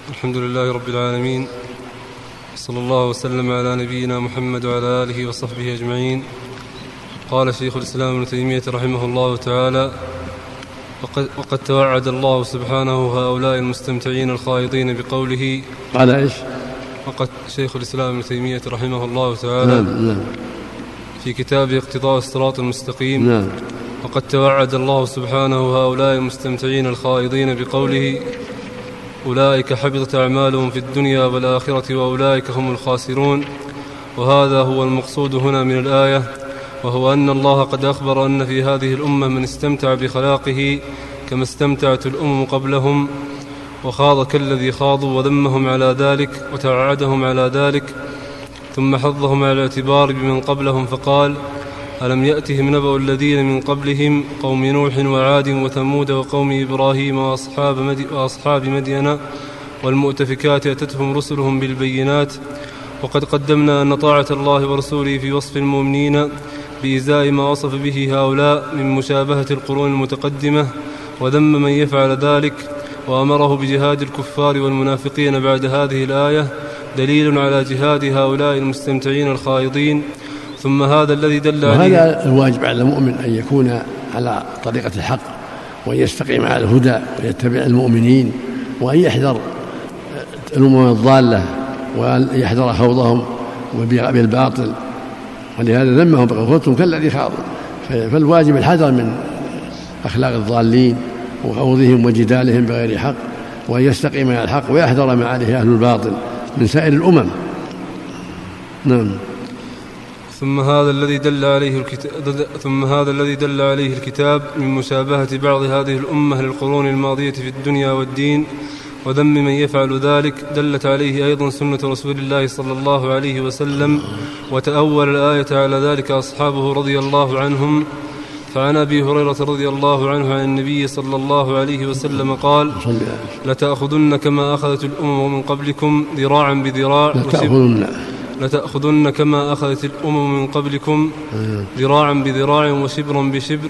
الحمد لله رب العالمين، صلى الله وسلم على نبينا محمد وعلى آله وصحبه أجمعين. قال شيخ الإسلام ابن تيمية رحمه الله تعالى: وقد توعد الله سبحانه هؤلاء المستمتعين الخائضين بقوله. قال إيش؟ وقد شيخ الإسلام ابن تيمية رحمه الله تعالى في كتابه اقتضاء الصراط المستقيم: وقد توعد الله سبحانه هؤلاء المستمتعين الخائضين بقوله: أولئك حبطت أعمالهم في الدنيا والآخرة وأولئك هم الخاسرون. وهذا هو المقصود هنا من الآية، وهو أن الله قد أخبر أن في هذه الأمة من استمتع بخلاقه كما استمتعت الأمم قبلهم، وخاض كالذي خاضوا، وذمهم على ذلك وتوعدهم على ذلك، ثم حضهم على الاعتبار بمن قبلهم فقال: ألم يأتهم نبأ الذين من قبلهم قوم نوح وعاد وثمود وقوم إبراهيم وأصحاب مدين والمؤتفكات أتتهم رسلهم بالبينات. وقد قدمنا أن طاعة الله ورسوله في وصف المؤمنين بإزاء ما وصف به هؤلاء من مشابهة القرون المتقدمة، وذم من يفعل ذلك، وأمره بجهاد الكفار والمنافقين بعد هذه الآية، دليل على جهاد هؤلاء المستمتعين الخائضين. ثم هذا الذي دل عليه، وهذا الواجب على المؤمن أن يكون على طريقة الحق، وأن يستقيم على الهدى، ويتبع المؤمنين، وأن يحذر الأمم الضالة، وأن يحذر خوضهم بالباطل. ولهذا ذمهم بقولتهم كالذي خاضوا. فالواجب الحذر من أخلاق الضالين وخوضهم وجدالهم بغير حق، وأن يستقيم على الحق ويحذر ما عليه أهل الباطل من سائر الأمم. نعم. ثم هذا الذي دل عليه الكتاب من مشابهة بعض هذه الأمة للقرون الماضية في الدنيا والدين وذم من يفعل ذلك، دلت عليه أيضا سنة رسول الله صلى الله عليه وسلم، وتأول الآية على ذلك أصحابه رضي الله عنهم. فعن أبي هريرة رضي الله عنه عن النبي صلى الله عليه وسلم قال: لتأخذن كما أخذت الأمم من قبلكم ذراعا بذراع، لتأخذن كما أخذت الأمم من قبلكم ذراعا بذراع وشبرا بشبر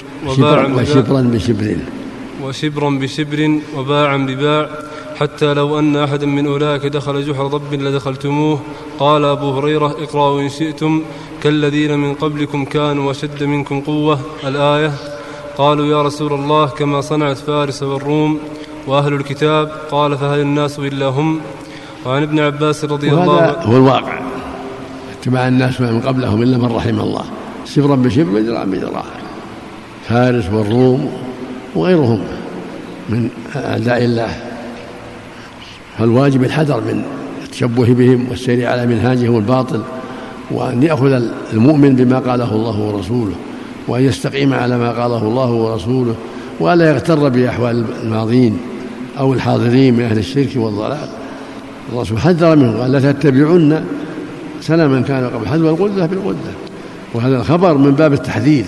وشبرا بشبر وباعا بباع، حتى لو أن أحدا من أولئك دخل جحر ضب لدخلتموه. قال أبو هريرة: اقرأوا إن شئتم كالذين من قبلكم كانوا وشد منكم قوة. الآية. قالوا: يا رسول الله، كما صنعت فارس والروم وأهل الكتاب. قال: فهل الناس إلا هم؟ وعن ابن عباس رضي الله عنه. هو الواقع، اتبع الناس من قبلهم إلا من رحم الله، شبرا بشبر وذراعا بذراع، فارس والروم وغيرهم من أعداء الله. فالواجب الحذر من التشبه بهم والسير على منهاجهم الباطل، وأن يأخذ المؤمن بما قاله الله ورسوله، وأن يستقيم على ما قاله الله ورسوله، ولا يغتر بأحوال الماضين أو الحاضرين من أهل الشرك والضلال. الرسول حذر منه قال: لا تتبعن سنة من كان قبل، حذو القدة بالقدة. وهذا الخبر من باب التحذير.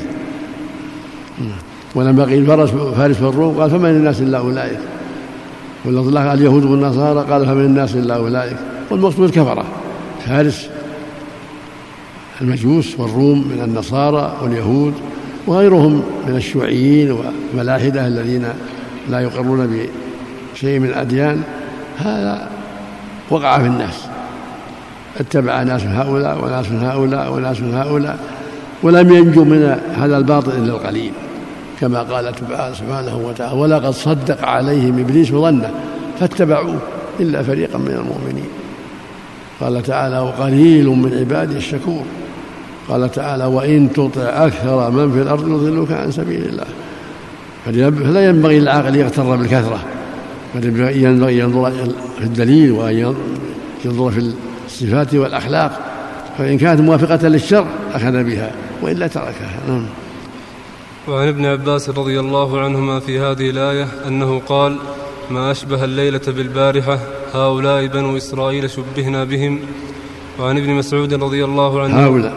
ولما قيل فارس والروم قال: فمن الناس إلا أولئك. والله قال: اليهود والنصارى، قال: فمن الناس إلا أولئك. والمقصود الكفرة، فارس المجوس، والروم من النصارى واليهود، وغيرهم من الشيوعيين والملاحدة الذين لا يقرون بشيء من الأديان. هذا وقع في الناس، اتبع ناس هؤلاء وناس هؤلاء وناس هؤلاء، ولم ينجو من هذا الباطل إلا القليل، كما قال سبحانه وتعالى: ولقد صدق عليهم إبليس ظنه فاتبعوه إلا فريقا من المؤمنين. قال تعالى: وقليل من عبادي الشكور. قال تعالى: وإن تطع أكثر من في الأرض يضلوك عن سبيل الله. فلا ينبغي للعاقل يغتر بالكثرة، بل ينبغي ينظر في الدليل، وأن ينظر في الصفات والأخلاق، فإن كانت موافقة للشرع أخذ بها، وإلا تركها. وعن ابن عباس رضي الله عنهما في هذه الآية أنه قال: ما أشبه الليلة بالبارحة، هؤلاء بنو إسرائيل شبهنا بهم. وعن ابن مسعود رضي الله عنه: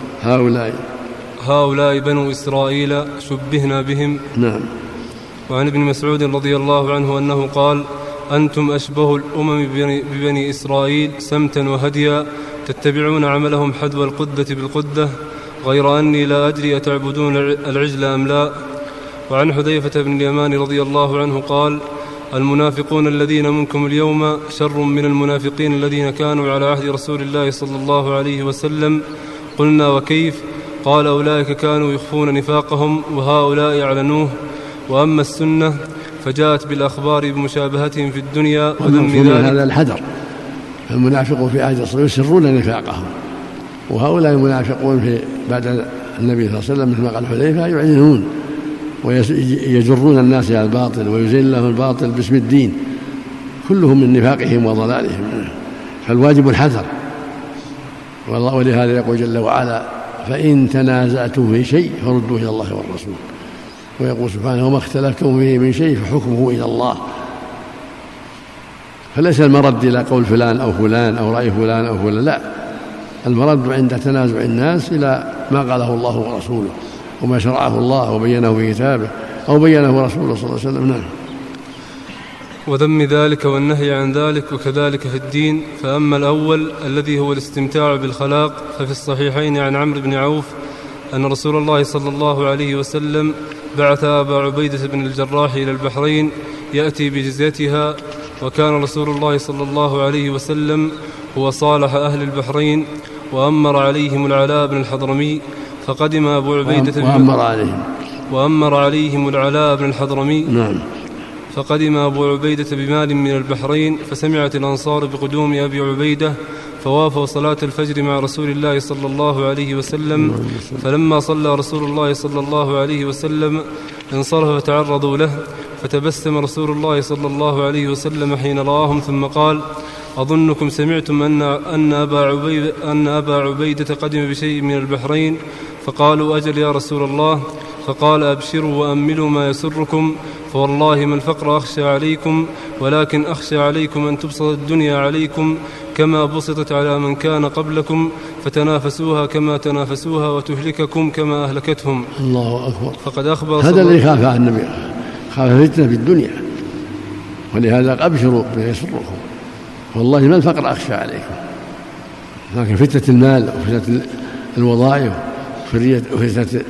هؤلاء بنو إسرائيل شبهنا بهم. نعم. وعن ابن مسعود رضي الله عنه أنه قال: أنتم أشبه الأمم ببني إسرائيل سمتا وهديا، تتبعون عملهم حذو القدة بالقدة، غير أني لا أدري أتعبدون العجل أم لا. وعن حذيفة بن اليمان رضي الله عنه قال: المنافقون الذين منكم اليوم شر من المنافقين الذين كانوا على عهد رسول الله صلى الله عليه وسلم. قلنا وكيف؟ قال أولئك كانوا يخفون نفاقهم وهؤلاء أعلنوه. وأما السنة فجاءت بالأخبار بمشابهتهم في الدنيا وذم ذلك. هذا الحذر، المنافقون في عهد الرسول يسرون نفاقهم، وهؤلاء المنافقون بعد النبي صلى الله عليه وسلم مثل ما قال حذيفة يعلنون ويجرون الناس إلى الباطل ويزين لهم الباطل باسم الدين، كلهم من نفاقهم وضلالهم، فالواجب الحذر. ولهذا يقول جل وعلا: فإن تنازعتم في شيء فردوه إلى الله والرسول. ويقول سبحانه: وما اختلفتم فيه من شيء فحكمه إلى الله. فليس المرد إلى قول فلان أو فلان أو رأي فلان أو فلان، لا، المرد عند تنازع الناس إلى ما قاله الله ورسوله وما شرعه الله وبينه في كتابه أو بينه رسوله صلى الله عليه وسلم. نعم. وذم ذلك والنهي عن ذلك، وكذلك في الدين. فأما الأول الذي هو الاستمتاع بالخلاق ففي الصحيحين عن عمرو بن عوف أن رسول الله صلى الله عليه وسلم بعث أبا عبيدة بن الجراح إلى البحرين يأتي بجزيتها، وكان رسول الله صلى الله عليه وسلم هو صالح أهل البحرين وأمر عليهم العلاء بن الحضرمي. فقدم أبو عبيدة وأمر عليهم العلاء بن الحضرمي. نعم. فقدم أبو عبيدة بمال من البحرين، فسمعت الأنصار بقدوم أبي عبيدة فوافوا صلاة الفجر مع رسول الله صلى الله عليه وسلم. فلما صلى رسول الله صلى الله عليه وسلم انصرف فتعرضوا له، فتبسم رسول الله صلى الله عليه وسلم حين رآهم ثم قال: أظنكم سمعتم أن أبا عبيدة قدم بشيء من البحرين. فقالوا: أجل يا رسول الله. فقال: أبشروا وأملوا ما يسركم، فوالله ما الفقر أخشى عليكم، ولكن أخشى عليكم أن تبسط الدنيا عليكم كما بسطت على من كان قبلكم، فتنافسوها كما تنافسوها وتهلككم كما أهلكتهم. الله أكبر. فقد أخبر هذا الذي خافه النبي، خاف فتنة في الدنيا، ولهذا أبشروا بما يسركم، والله ما الفقر أخشى عليكم، لكن فتنة المال وفتنة الوظائف وفتنة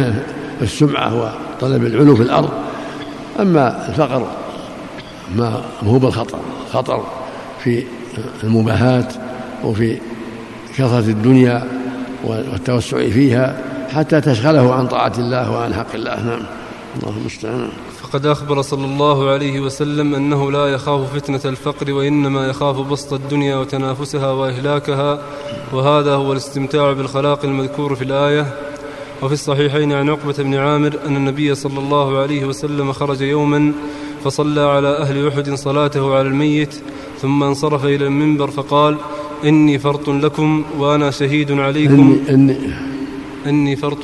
السمعة وطلب العلو في الأرض. أما الفقر ما هو بالخطر، خطر في المباهات وفي كثرة الدنيا والتوسع فيها حتى تشغله عن طاعة الله وعن حق الله. نعم. الله المستعان. فقد أخبر صلى الله عليه وسلم أنه لا يخاف فتنة الفقر، وإنما يخاف بسط الدنيا وتنافسها وإهلاكها، وهذا هو الاستمتاع بالخلاق المذكور في الآية. وفي الصحيحين عن عقبة بن عامر أن النبي صلى الله عليه وسلم خرج يوما فصلى على أهل أحد صلاته على الميت، ثم انصرف إلى المنبر فقال: إني فرط لكم وأنا شهيد عليكم. إني فرط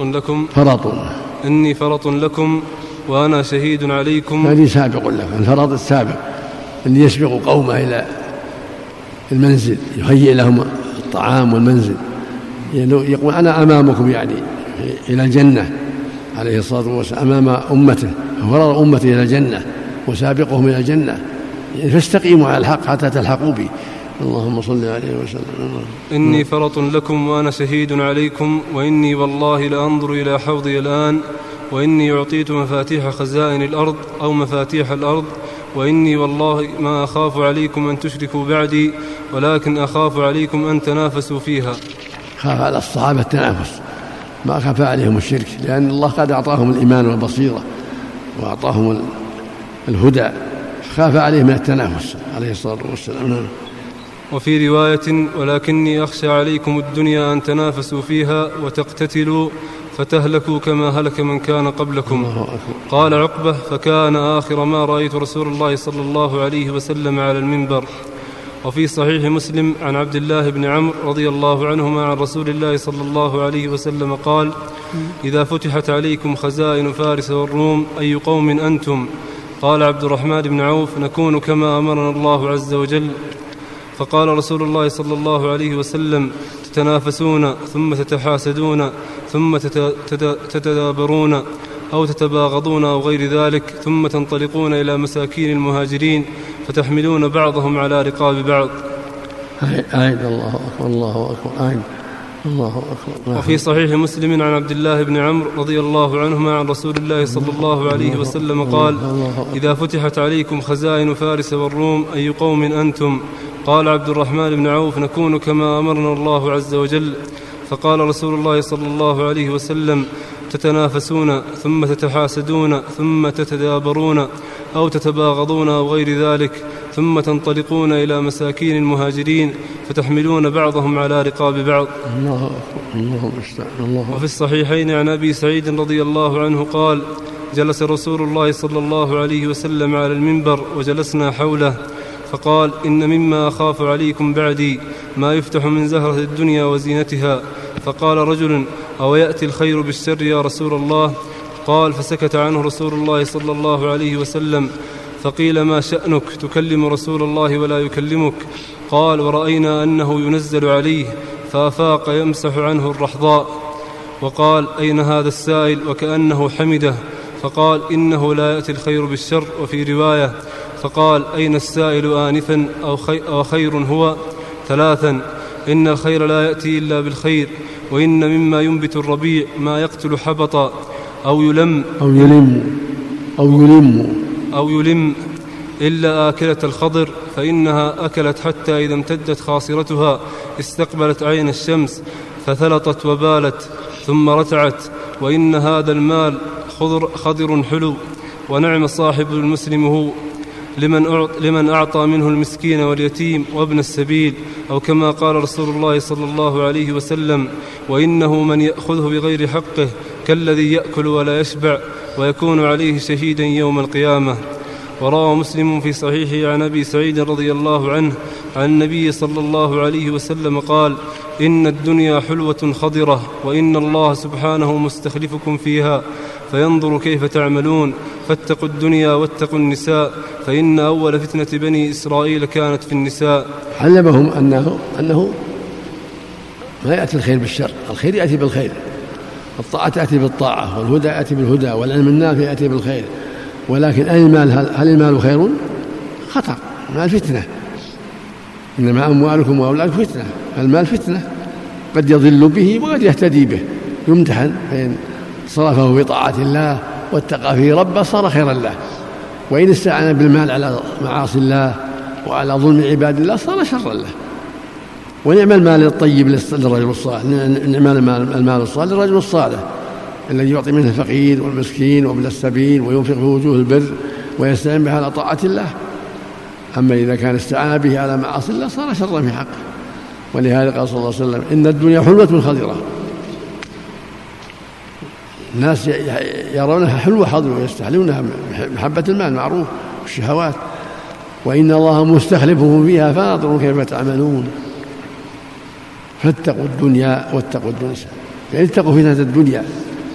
لكم وأنا شهيد عليكم. هذه سابق لكم، الفرط السابق اللي يسبق قومه إلى المنزل، يهيئ لهم الطعام والمنزل، يقول: أنا أمامكم، يعني إلى الجنة عليه الصلاة والسلام، أمام أمته، فرض أمته إلى الجنة وسابقهم إلى الجنة، فاستقيموا على الحق حتى تلحقوا بي. اللهم صل عليه وسلم. إني فرط لكم وأنا شهيد عليكم، وإني والله لأنظر إلى حوضي الآن، وإني أعطيت مفاتيح خزائن الأرض أو مفاتيح الأرض، وإني والله ما أخاف عليكم أن تشركوا بعدي، ولكن أخاف عليكم أن تنافسوا فيها. خاف على الصحابة التنافس، ما خاف عليهم الشرك، لأن الله قد أعطاهم الإيمان والبصيرة وأعطاهم الهدى، خاف عليهم من التنافس عليه الصلاة والسلام. وفي رواية: ولكني أخشى عليكم الدنيا أن تنافسوا فيها وتقتتلوا فتهلكوا كما هلك من كان قبلكم. قال عقبة: فكان آخر ما رأيت رسول الله صلى الله عليه وسلم على المنبر. وفي صحيح مسلم عن عبد الله بن عمرو رضي الله عنهما عن رسول الله صلى الله عليه وسلم قال: إذا فتحت عليكم خزائن فارس والروم أي قوم أنتم؟ قال عبد الرحمن بن عوف: نكون كما أمرنا الله عز وجل. فقال رسول الله صلى الله عليه وسلم: تتنافسون ثم تتحاسدون ثم تتدابرون أو تتباغضون أو غير ذلك، ثم تنطلقون إلى مساكين المهاجرين فتحملون بعضهم على رقاب بعض. الله أكبر، الله أكبر. الله أكبر. وفي صحيح مسلم عن عبد الله بن عمرو رضي الله عنهما عن رسول الله صلى الله عليه وسلم قال: إذا فتحت عليكم خزائن فارس والروم أي قوم أنتم؟ قال عبد الرحمن بن عوف: نكون كما أمرنا الله عز وجل. فقال رسول الله صلى الله عليه وسلم: تتنافسون ثم تتحاسدون ثم تتدابرون أو تتباغضون أو غير ذلك، ثم تنطلقون إلى مساكين المهاجرين فتحملون بعضهم على رقاب بعض. وفي الصحيحين عن أبي سعيد رضي الله عنه قال: جلس رسول الله صلى الله عليه وسلم على المنبر وجلسنا حوله فقال: إن مما أخاف عليكم بعدي ما يفتح من زهرة الدنيا وزينتها. فقال رجل: أو يأتي الخير بالشر يا رسول الله؟ قال: فسكت عنه رسول الله صلى الله عليه وسلم. فقيل: ما شأنك تكلم رسول الله ولا يكلمك؟ قال: ورأينا أنه ينزل عليه، فأفاق يمسح عنه الرحضاء. وقال: أين هذا السائل؟ وكأنه حمده. فقال: إنه لا يأتي الخير بالشر. وفي رواية: فقال: أين السائل آنفا؟ أو خير هو؟ 3: إن الخير لا يأتي إلا بالخير، وإن مما ينبت الربيع ما يقتل حبطا أو يلم إلا آكلة الخضر، فإنها أكلت حتى إذا امتدت خاصرتها استقبلت عين الشمس فثلطت وبالت ثم رتعت. وإن هذا المال خضر حلو، ونعم صاحب المسلم هو لمن أعطى منه المسكين واليتيم وابن السبيل، أو كما قال رسول الله صلى الله عليه وسلم: وإنه من يأخذه بغير حقه كالذي يأكل ولا يشبع ويكون عليه شهيدا يوم القيامة. وروى مسلم في صحيحه عن أبي سعيد رضي الله عنه عن النبي صلى الله عليه وسلم قال: إن الدنيا حلوة خضرة، وإن الله سبحانه مستخلفكم فيها فينظر كيف تعملون، فاتقوا الدنيا واتقوا النساء، فإن أول فتنة بني إسرائيل كانت في النساء. علمهم أنه ما يأتي الخير بالشر، الخير يأتي بالخير، الطاعة تأتي بالطاعة، والهدى يأتي بالهدى، والعلم النافع يأتي بالخير. ولكن هل المال خير؟ خطر، المال فتنة، إنما أموالكم وأولادكم فتنة. المال فتنة، قد يضل به وقد يهتدي به، يمتحن، فإن صرفه في طاعة الله واتقى فيه ربه صار خيرا له، وإن استعان بالمال على معاصي الله وعلى ظلم عباد الله صار شرا له. ونعم المال الطيب للرجل الصالح، نعم المال الصالح للرجل الصالح الذي يعطي منه الفقير والمسكين وابن السبيل وينفق في وجوه البر ويستعين به على طاعة الله. أما إذا كان استعان به على معاصي الله صار شرا في حقه. ولهذا قال صلى الله عليه وسلم: إن الدنيا حلوة خضرة. الناس يرونها حلوة خضرة ويستحلونها محبة المال معروف والشهوات، وإن الله مستخلفهم فيها فانظروا كيف تعملون. فاتقوا الدنيا واتقوا النساء، يعني اتقوا فتنة الدنيا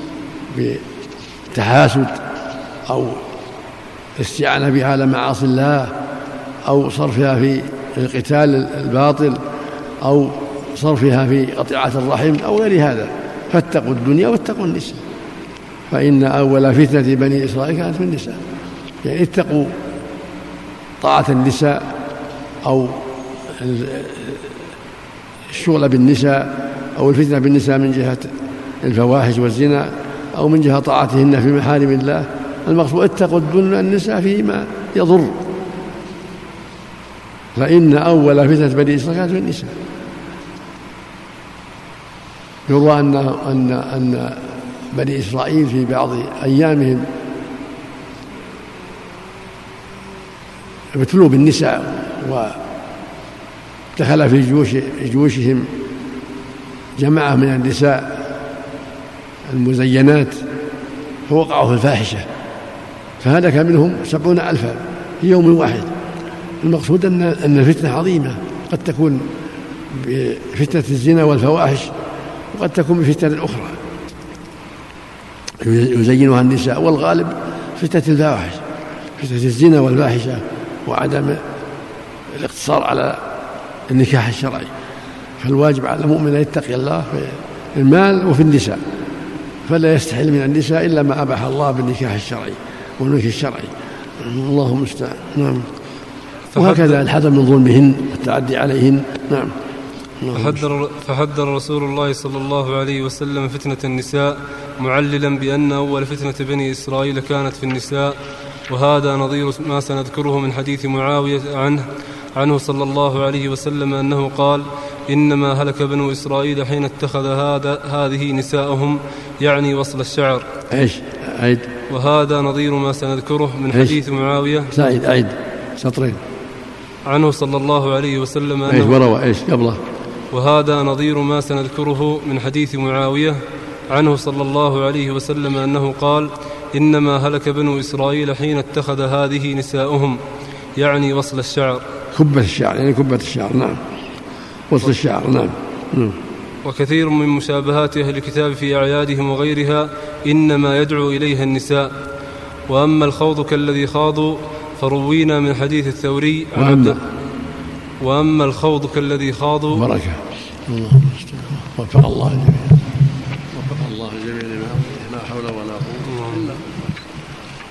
بتحاسد أو استعانة بها على معاصي الله، أو صرفها في قتال الباطل، أو صرفها في قطيعة الرحم أو غير هذا. فاتقوا الدنيا واتقوا النساء، فإن أول فتنة بني إسرائيل كانت في النساء. يعني اتقوا طاعة النساء أو الشغل بالنساء أو الفتنة بالنساء من جهة الفواحش والزنا أو من جهة طاعتهن في محارم الله. المقصود اتقوا النساء فيما يضر، فإن أول فتنة بني إسرائيل كانت في النساء. يروى أن بني إسرائيل في بعض أيامهم ابتلوا بالنساء، ودخل في جيوشهم جماعة من النساء المزينات فوقعوا في الفاحشة، فهلك منهم 70,000 في يوم واحد. المقصود أن الفتنة عظيمة، قد تكون بفتنة الزنا والفواحش، وقد تكون بفتنة أخرى يزينها النساء، والغالب فتنة الفواحش، فتنة الزنا والفاحشة، وعدم الاقتصار على النكاح الشرعي. فالواجب على المؤمن أن يتقي الله في المال وفي النساء، فلا يستحل من النساء إلا ما أباح الله بالنكاح الشرعي والنكاح الشرعي. اللهم المستعان. نعم. وهكذا الحذر من ظلمهن والتعدي عليهن. نعم. فحذر رسول الله صلى الله عليه وسلم فتنة النساء معللا بأن أول فتنة بني إسرائيل كانت في النساء، وهذا نظير ما سنذكره من حديث معاوية عنه صلى الله عليه وسلم أنه قال: إنما هلك بنو إسرائيل حين اتخذ هذه نساءهم، يعني وصل الشعر. ايش عيد؟ وهذا نظير ما سنذكره من حديث معاوية. سعيد عيد سطرين. عنه صلى الله عليه وسلم ايش وروى ايش قبله؟ وهذا نظير ما سنذكره من حديث معاوية عنه صلى الله عليه وسلم أنه قال: إنما هلك بنو إسرائيل حين اتخذ هذه نساؤهم، يعني وصل الشعر. كبة الشعر يعني كبة الشعر. نعم وصل الشعر. نعم. وكثير من مشابهات أهل الكتاب في أعيادهم وغيرها إنما يدعو إليها النساء. وأما الخوض كالذي خاضوا فروينا من حديث الثوري وأما الخوض كالذي خاضوا بركة الله وفق الله جميعا.